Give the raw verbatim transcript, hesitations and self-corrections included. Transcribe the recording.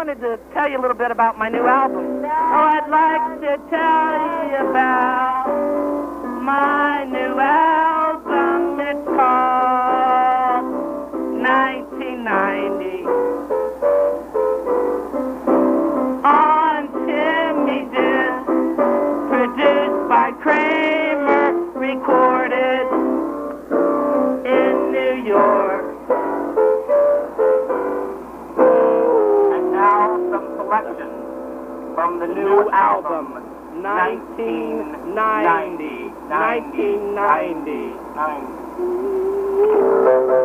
wanted to tell you a little bit about my new album. Oh, I'd like to tell you about my new album. It's called nineteen ninety. On Timmy Disc, produced by Kramer, recorded in New York. And now some selections from the new album, nineteen ninety. nineteen ninety. nineteen ninety.